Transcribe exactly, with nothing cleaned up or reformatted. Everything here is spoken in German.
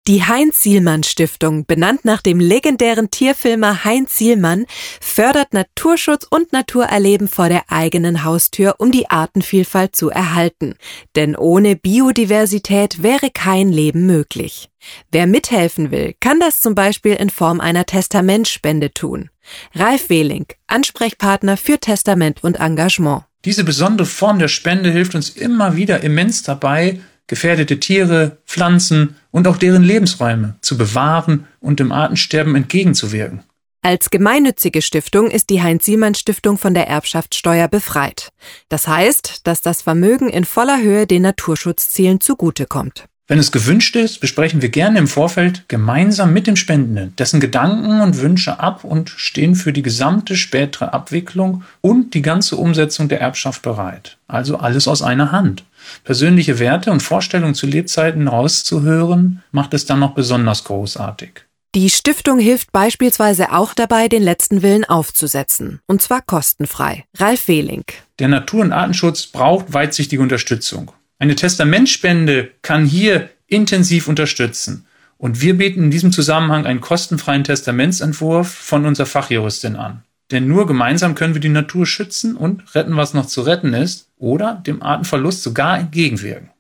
Die Heinz-Sielmann-Stiftung, benannt nach dem legendären Tierfilmer Heinz Sielmann, fördert Naturschutz und Naturerleben vor der eigenen Haustür, um die Artenvielfalt zu erhalten. Denn ohne Biodiversität wäre kein Leben möglich. Wer mithelfen will, kann das zum Beispiel in Form einer Testamentspende tun. Ralf Wehling, Ansprechpartner für Testament und Engagement. Diese besondere Form der Spende hilft uns immer wieder immens dabei, gefährdete Tiere, Pflanzen und auch deren Lebensräume zu bewahren und dem Artensterben entgegenzuwirken. Als gemeinnützige Stiftung ist die Heinz-Sielmann-Stiftung von der Erbschaftssteuer befreit. Das heißt, dass das Vermögen in voller Höhe den Naturschutzzielen zugutekommt. Wenn es gewünscht ist, besprechen wir gerne im Vorfeld gemeinsam mit dem Spendenden dessen Gedanken und Wünsche ab und stehen für die gesamte spätere Abwicklung und die ganze Umsetzung der Erbschaft bereit. Also alles aus einer Hand. Persönliche Werte und Vorstellungen zu Lebzeiten rauszuhören, macht es dann noch besonders großartig. Die Stiftung hilft beispielsweise auch dabei, den letzten Willen aufzusetzen. Und zwar kostenfrei. Ralf Wehling. Der Natur- und Artenschutz braucht weitsichtige Unterstützung. Eine Testamentspende kann hier intensiv unterstützen. Und wir bieten in diesem Zusammenhang einen kostenfreien Testamentsentwurf von unserer Fachjuristin an. Denn nur gemeinsam können wir die Natur schützen und retten, was noch zu retten ist, oder dem Artenverlust sogar entgegenwirken.